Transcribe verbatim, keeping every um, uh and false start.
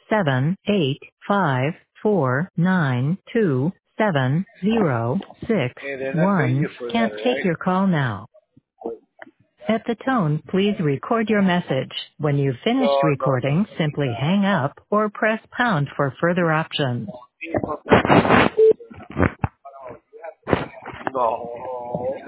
seven eight five four nine two seven zero six And they're not paying one you for that, can't take right? your call now. At the tone, please record your message. When you've finished No, no, no. recording, simply hang up or press pound for further options. No.